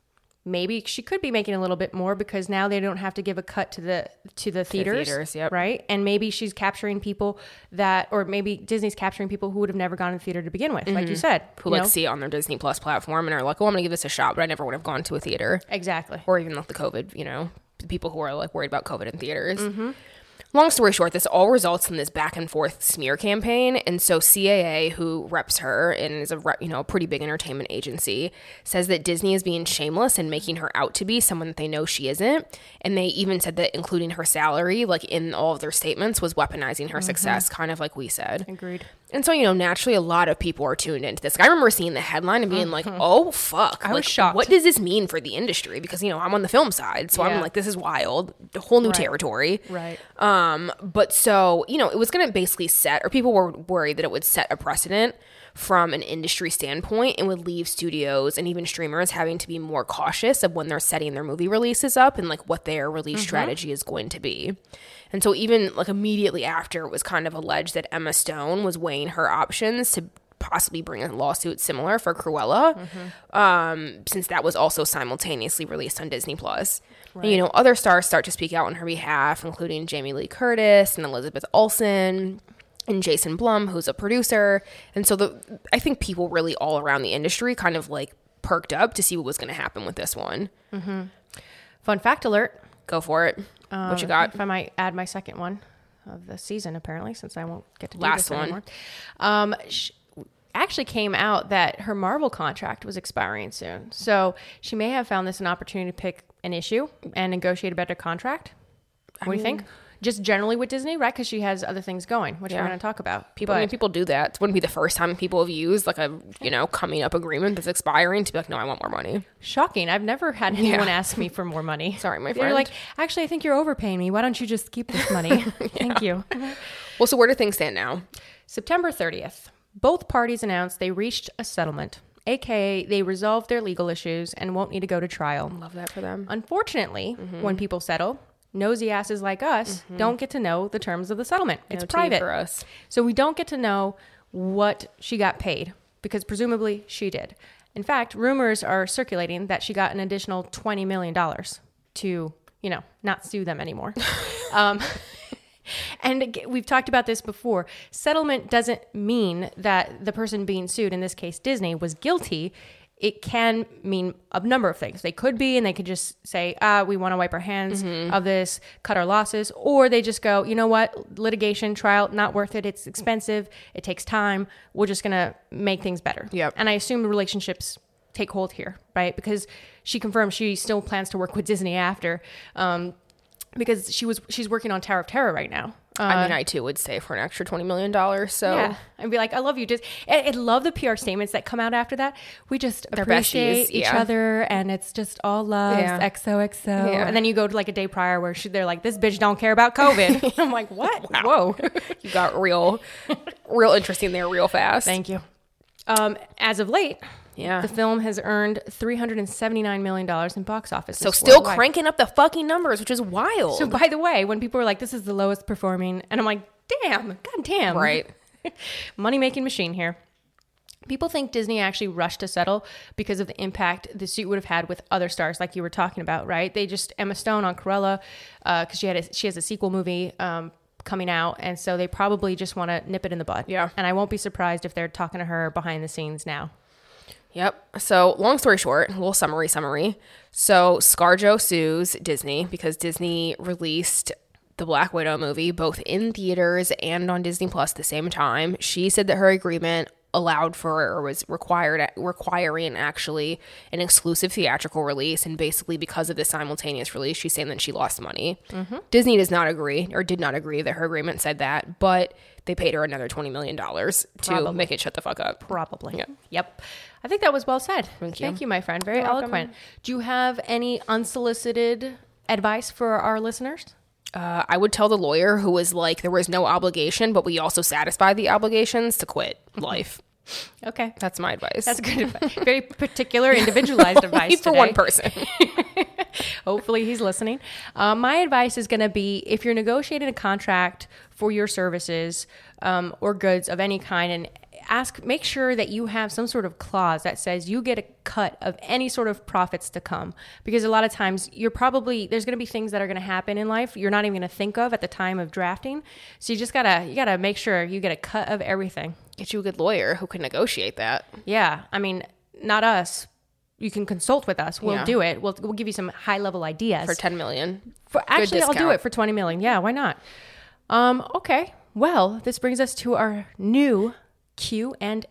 maybe she could be making a little bit more because now they don't have to give a cut to the theaters, yep. right? And maybe she's capturing people or maybe Disney's capturing people who would have never gone to the theater to begin with, like you said. Who like see it on their Disney Plus platform and are like, oh, I'm going to give this a shot, but I never would have gone to a theater. Exactly. Or even like the COVID, the people who are like worried about COVID in theaters. Long story short, this all results in this back and forth smear campaign. And so CAA, who reps her and is a pretty big entertainment agency, says that Disney is being shameless and making her out to be someone that they know she isn't. And they even said that including her salary, like in all of their statements, was weaponizing her success, kind of like we said. Agreed. And so, you know, naturally a lot of people are tuned into this. I remember seeing the headline and being like, oh, fuck. I was shocked. What does this mean for the industry? Because, you know, I'm on the film side. So I'm like, this is wild. A whole new territory. Right. But so, you know, it was going to basically set, or people were worried that it would set a precedent from an industry standpoint and would leave studios and even streamers having to be more cautious of when they're setting their movie releases up and like what their release strategy is going to be. And so even like immediately after, it was kind of alleged that Emma Stone was weighing her options to possibly bring a lawsuit similar for Cruella, since that was also simultaneously released on Disney Plus. Right. And, you know, other stars start to speak out on her behalf, including Jamie Lee Curtis and Elizabeth Olsen and Jason Blum, who's a producer. And so I think people really all around the industry kind of like perked up to see what was going to happen with this one. Fun fact alert. Go for it. What you got? If I might add my second one of the season, apparently, since I won't get to do Last this one. anymore. Actually came out that her Marvel contract was expiring soon. So she may have found this an opportunity to pick an issue and negotiate a better contract. What do you think? Just generally with Disney, right? Because she has other things going, which we're going to talk about. People do that. It wouldn't be the first time people have used like a, you know, coming up agreement that's expiring to be like, no, I want more money. Shocking. I've never had anyone ask me for more money. Sorry, my friend. They're like, actually, I think you're overpaying me. Why don't you just keep this money? Thank you. Well, so where do things stand now? September 30th. Both parties announced they reached a settlement, aka they resolved their legal issues and won't need to go to trial. Love that for them. Unfortunately, when people settle, nosy asses like us don't get to know the terms of the settlement. It's private for us. So we don't get to know what she got paid because presumably she did. In fact, rumors are circulating that she got an additional $20 million to, you know, not sue them anymore. And we've talked about this before. Settlement doesn't mean that the person being sued, in this case Disney, was guilty. It can mean a number of things. They could be, and they could just say, we want to wipe our hands of this, cut our losses. Or they just go, you know what, litigation, trial, not worth it. It's expensive. It takes time. We're just going to make things better. Yep. And I assume the relationships take hold here, right? Because she confirmed she still plans to work with Disney after, because she's working on Tower of Terror right now. I mean, I too would say for an extra $20 million. So yeah, I'd be like, I love you. Just, I love the PR statements that come out after that. We just appreciate each other, and it's just all love, XOXO. Yeah. And then you go to like a day prior where they're like, this bitch don't care about COVID. I'm like, what? Wow. Whoa, you got real interesting there, real fast. Thank you. As of late. Yeah. The film has earned $379 million in box office. So still cranking up the fucking numbers, which is wild. So by the way, when people are like, this is the lowest performing, and I'm like, God damn. Right. Money-making machine here. People think Disney actually rushed to settle because of the impact the suit would have had with other stars like you were talking about, right? They just, Emma Stone on Cruella, because she has a sequel movie coming out, and so they probably just want to nip it in the bud. Yeah. And I won't be surprised if they're talking to her behind the scenes now. Yep. So long story short, a little summary. So ScarJo sues Disney because Disney released the Black Widow movie both in theaters and on Disney Plus at the same time. She said that her agreement allowed for, or was requiring actually an exclusive theatrical release, and basically because of the simultaneous release, she's saying that she lost money. Disney did not agree that her agreement said that, but they paid her another $20 million to make it shut the fuck up. Probably. Yeah. Yep. I think that was well said. Thank you, my friend. Very You're eloquent. welcome. Do you have any unsolicited advice for our listeners? I would tell the lawyer who was like, there was no obligation, but we also satisfied the obligations, to quit life. Okay. That's my advice. That's good advice. Very particular, individualized advice for today. one person. Hopefully he's listening. My advice is going to be, if you're negotiating a contract for your services or goods of any kind, and make sure that you have some sort of clause that says you get a cut of any sort of profits to come. Because a lot of times there's going to be things that are going to happen in life you're not even going to think of at the time of drafting. So you gotta make sure you get a cut of everything. Get you a good lawyer who can negotiate that. Yeah. I mean, not us. You can consult with us. We'll do it. We'll give you some high level ideas. For $10 million. I'll do it for $20 million. Yeah, why not? Okay. Well, this brings us to our new Q&A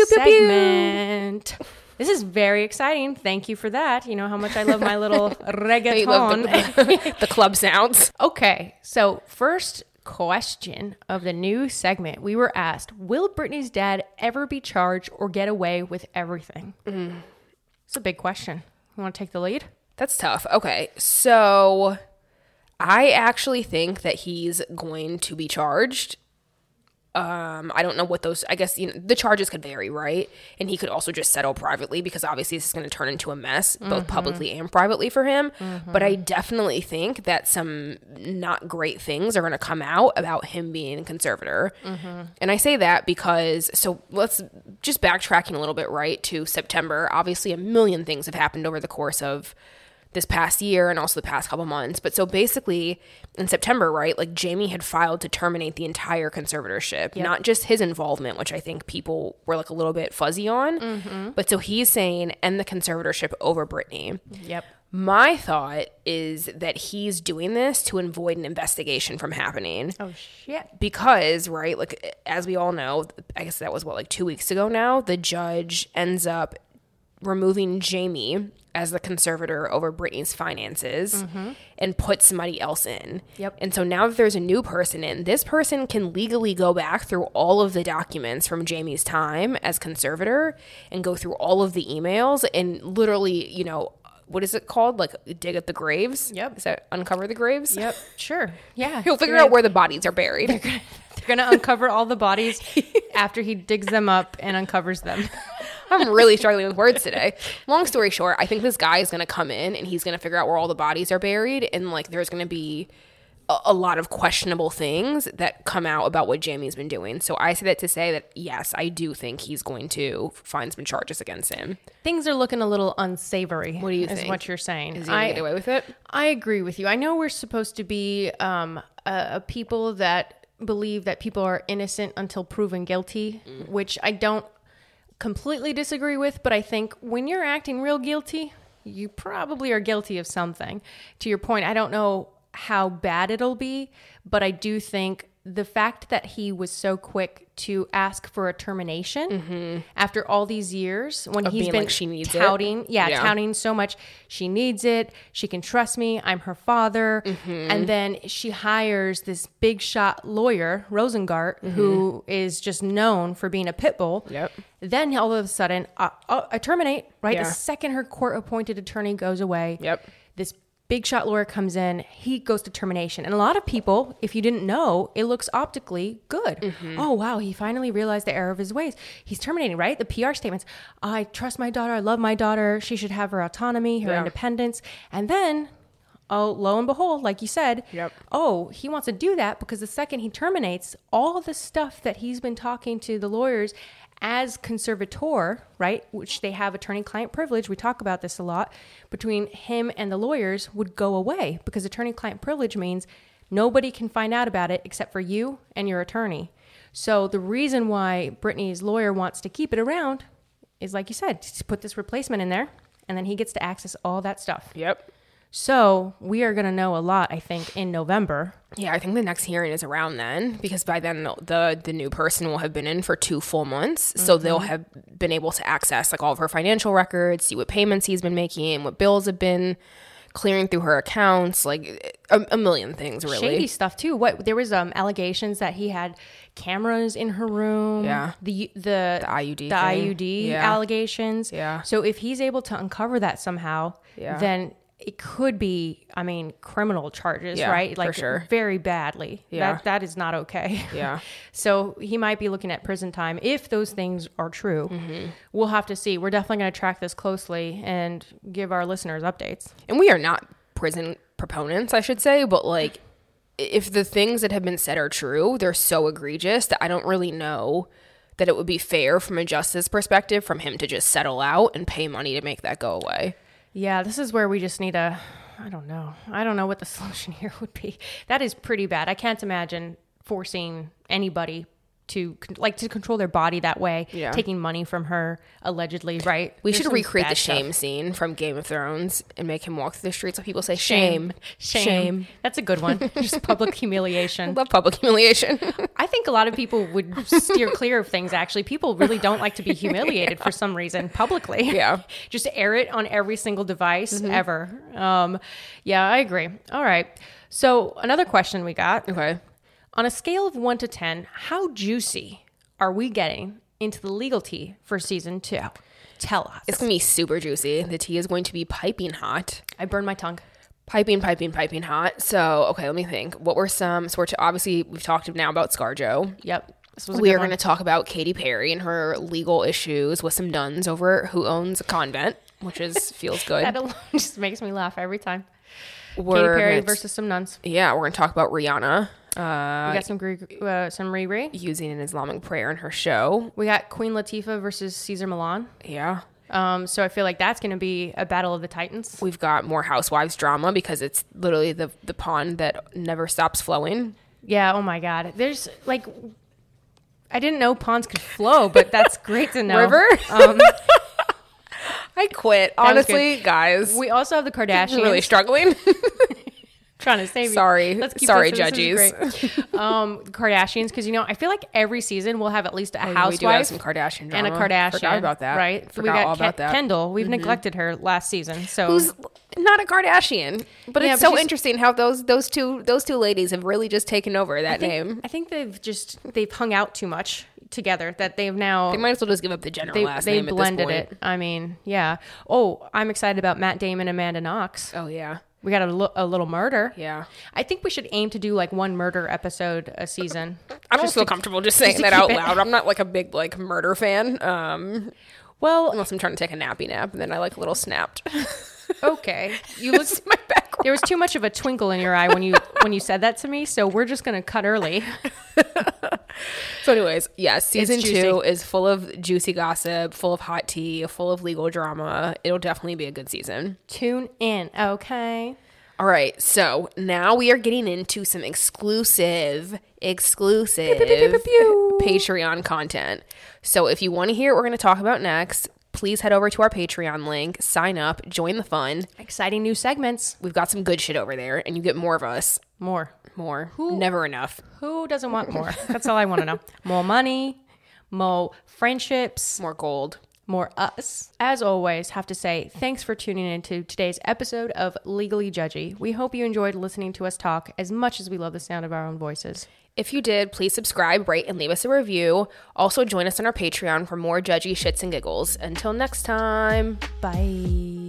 segment. This is very exciting. Thank you for that. You know how much I love my little reggaeton. the club sounds. Okay. So first question of the new segment, we were asked, will Brittany's dad ever be charged or get away with everything? It's a big question. You want to take the lead? That's tough. Okay, so I actually think that he's going to be charged. I don't know what those, I guess, the charges could vary, right? And he could also just settle privately because obviously this is going to turn into a mess, both publicly and privately for him. But I definitely think that some not great things are going to come out about him being a conservator. And I say that because, so let's just backtracking a little bit, right, to September. Obviously a million things have happened over the course of this past year and also the past couple months. But so basically in September, right, like Jamie had filed to terminate the entire conservatorship, not just his involvement, which I think people were like a little bit fuzzy on. But so he's saying end the conservatorship over Brittany. My thought is that he's doing this to avoid an investigation from happening. Oh, shit. Because, right, like as we all know, I guess that was like 2 weeks ago now, the judge ends up removing Jamie as the conservator over Brittany's finances and put somebody else in. And so now that there's a new person in, this person can legally go back through all of the documents from Jamie's time as conservator and go through all of the emails and literally, you know, what is it called? Like dig at the graves? Is that uncover the graves? Sure. Yeah. He'll figure out where the bodies are buried. They're going to uncover all the bodies after he digs them up and uncovers them. I'm really struggling with words today. Long story short, I think this guy is going to come in and he's going to figure out where all the bodies are buried. And like, there's going to be a lot of questionable things that come out about what Jamie's been doing. So I say that to say that, yes, I do think he's going to find some charges against him. Things are looking a little unsavory. What do you think? Is what you're saying. Is he going to get away with it? I agree with you. I know we're supposed to be a people that believe that people are innocent until proven guilty, which I don't completely disagree with, but I think when you're acting real guilty, you probably are guilty of something. To your point, I don't know how bad it'll be, but I do think the fact that he was so quick to ask for a termination after all these years when he's been like she needs touting, touting so much, she needs it, she can trust me, I'm her father, and then she hires this big shot lawyer, Rosengart, who is just known for being a pit bull. Then all of a sudden, I terminate, right? The second her court appointed attorney goes away, this big shot lawyer comes in, he goes to termination. And a lot of people, if you didn't know, it looks optically good. Oh, wow, he finally realized the error of his ways. He's terminating, right? The PR statements, I trust my daughter, I love my daughter, she should have her autonomy, her independence. And then, oh, lo and behold, like you said, oh, he wants to do that because the second he terminates, all the stuff that he's been talking to the lawyers as conservator, right, which they have attorney-client privilege, we talk about this a lot, between him and the lawyers would go away because attorney-client privilege means nobody can find out about it except for you and your attorney. So the reason why Brittany's lawyer wants to keep it around is, like you said, to put this replacement in there, and then he gets to access all that stuff. So we are going to know a lot, I think, in November. Yeah, I think the next hearing is around then because by then the new person will have been in for 2 full months. So they'll have been able to access like all of her financial records, see what payments he's been making, what bills have been clearing through her accounts, like a million things, really. Shady stuff, too. There was allegations that he had cameras in her room. The IUD IUD allegations. So if he's able to uncover that somehow, then it could be, I mean, criminal charges, right? Like, for sure. Very badly. That is not okay. So he might be looking at prison time if those things are true. We'll have to see. We're definitely going to track this closely and give our listeners updates. And we are not prison proponents, I should say, but like, if the things that have been said are true, they're so egregious that I don't really know that it would be fair from a justice perspective from him to just settle out and pay money to make that go away. Yeah, this is where we just need I don't know what the solution here would be. That is pretty bad. I can't imagine forcing anybody to control their body that way, taking money from her, allegedly, right? We should recreate the shame scene from Game of Thrones and make him walk through the streets so people say, shame. That's a good one. Just public humiliation. I love public humiliation. I think a lot of people would steer clear of things, actually. People really don't like to be humiliated for some reason publicly. Just air it on every single device ever. I agree. All right. So another question we got. Okay. On a scale of 1 to 10, how juicy are we getting into the legal tea for season 2? Tell us. It's going to be super juicy. The tea is going to be piping hot. I burned my tongue. Piping hot. So, okay, let me think. What were some... So, obviously, we've talked now about ScarJo. Yep. This was We are going to talk about Katy Perry and her legal issues with some nuns over who owns a convent, which feels good. That alone just makes me laugh every time. Katy We're Perry gonna- versus some nuns. Yeah, we're going to talk about Rihanna We got some Riri. using an Islamic prayer in her show. We got Queen Latifah versus Caesar Milan. Yeah. So I feel like that's going to be a battle of the titans. We've got more Housewives drama because it's literally the pond that never stops flowing. Yeah. Oh my God. There's like, I didn't know ponds could flow, but that's great to know. River? Um, I quit. was Honestly, guys. we also have the Kardashians. I'm really struggling. Trying to save you. Sorry. Let's keep Sorry, this. This is judges. great. Kardashians, because I feel like every season we'll have at least a We do housewife have some Kardashian drama. and a Kardashian. Forgot about that. Right? Forgot all about that. Kendall. We've neglected her last season. So Who's not a Kardashian, but Yeah, it's but so she's- interesting how those two ladies have really just taken over that name. I think they've hung out too much together that they've now They might as well just give up the general last they name blended at this point. it. I mean, yeah. Oh, I'm excited about Matt Damon and Amanda Knox. Oh yeah, We got a little murder. yeah. I think we should aim to do like one murder episode a season. I don't feel comfortable just saying to that keep out it- loud. I'm not like a big murder fan. Well, Unless I'm trying to take a nappy nap, and then I like a little snapped. okay. You look My background. There was too much of a twinkle in your eye when you said that to me, so we're just gonna cut early. So, anyways, yes, season juicy. 2 is full of juicy gossip, full of hot tea, full of legal drama. It'll definitely be a good season. Tune in, okay? All right, so now we are getting into some exclusive Patreon content. So if you want to hear what we're going to talk about next, please head over to our Patreon link, sign up, join the fun. Exciting new segments. We've got some good shit over there, and you get more of us. More. Never enough. Who doesn't want more? That's all I want to know. More money, more friendships, More gold. more us. As always, have to say thanks for tuning in to today's episode of Legally Judgy. We hope you enjoyed listening to us talk as much as we love the sound of our own voices. If you did, please subscribe, rate, and leave us a review. Also, join us on our Patreon for more judgy shits and giggles. Until next time. Bye.